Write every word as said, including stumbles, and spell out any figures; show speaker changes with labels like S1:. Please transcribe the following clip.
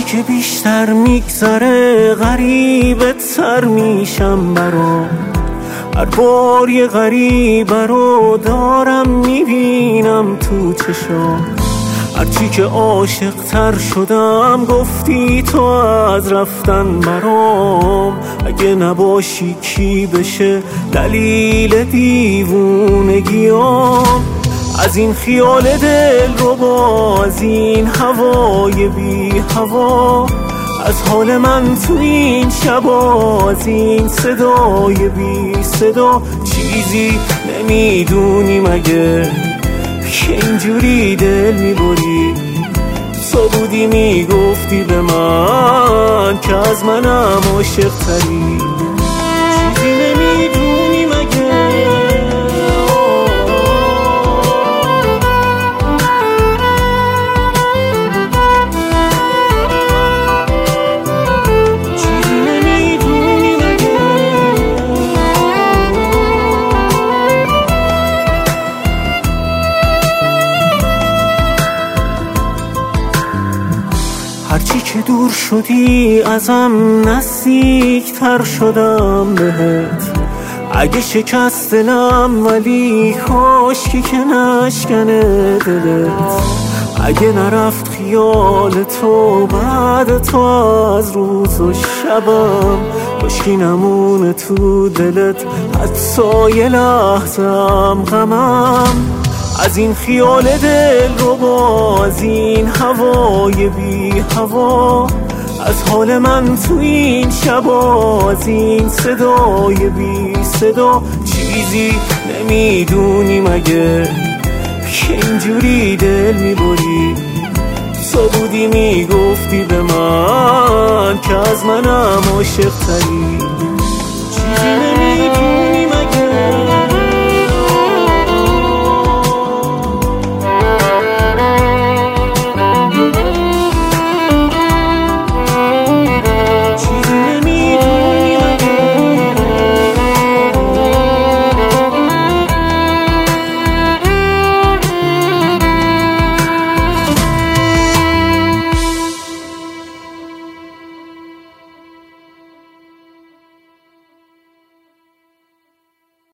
S1: که بیشتر میگذره غریبت سر میشم برام. هر بار یه غریبه رو دارم میبینم تو چشام. هرچی که عاشق تر شدم گفتی تو از رفتن برام. اگه نباشی کی بشه دلیل دیوونگیام؟ از این خیال دل رو با، از این هوای بی هوا، از حال من تو این شبا، از این صدای بی صدا. چیزی نمیدونی مگه که اینجوری دل میبری؟ تو بودی میگفتی به من که از منم عاشق تری. چیزی نمیدونی مگه هرچی که دور شدی ازم نزدیک تر شدم بهت. اگه شکست دلم ولی کاش که نشکنه دلت. اگه نرفت خیال تو بعد تو از روز و شبم، کاشکی نمونه تو دلت حتی یه لحظم غمم. از این خیال دل رو با، از این هوای بی هوا، از حال من تو این شبا، از این صدای بی صدا. چیزی نمیدونی مگه که اینجوری دل میبری؟ تو بودی میگفتی به من که از منم عاشق تری. چیزی نمیدونی